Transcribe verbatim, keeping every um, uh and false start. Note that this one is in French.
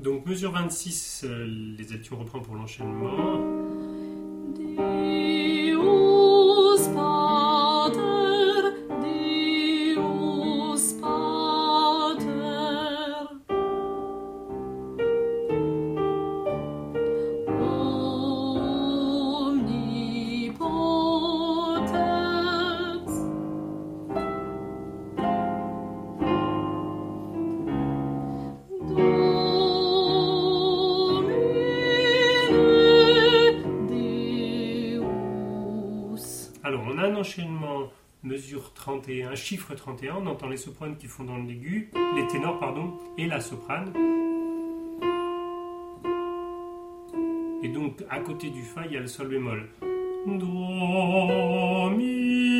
Donc mesure vingt-six, euh, les altitudes on reprend pour l'enchaînement. Deus Pater, Deus Pater, omnipotens, Alors, on a un enchaînement mesure trente et un, chiffre trente et un, on entend les sopranes qui font dans l'aigu, les ténors, pardon, et la soprane. Et donc, à côté du fa, il y a le sol bémol. Do, mi,